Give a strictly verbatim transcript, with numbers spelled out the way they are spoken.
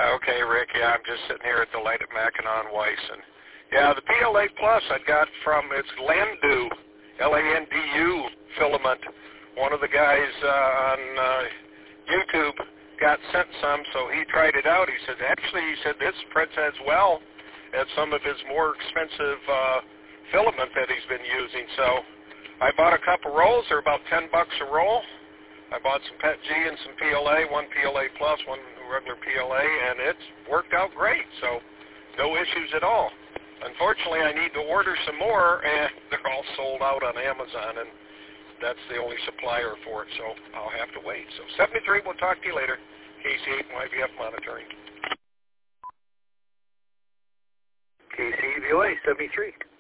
Okay, Rick. Yeah, I'm just sitting here at the light at Mackinac and Weiss, and yeah, the P L A Plus I got from it's Landu, L A N D U filament. One of the guys uh, on uh, YouTube got sent some, so he tried it out. He said, actually, he said this spreads as well as some of his more expensive uh, filament that he's been using. So I bought a couple rolls. They're about ten bucks a roll. I bought some P E T G and some P L A, one P L A Plus, one regular P L A, and it's worked out great. So no issues at all. Unfortunately, I need to order some more, and they're all sold out on Amazon, and that's the only supplier for it, so I'll have to wait. So seventy-three, we'll talk to you later. K C eight Y V F monitoring. K C V O A seventy-three.